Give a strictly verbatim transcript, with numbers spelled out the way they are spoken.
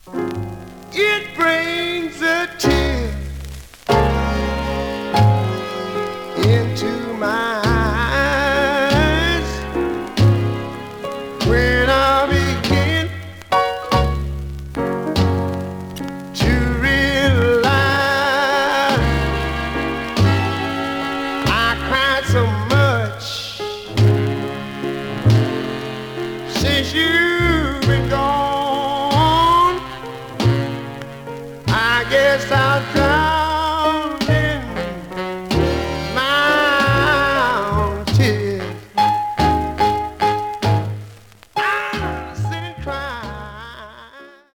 It brings a tear into my eyes when I begin to realize I cried so much since you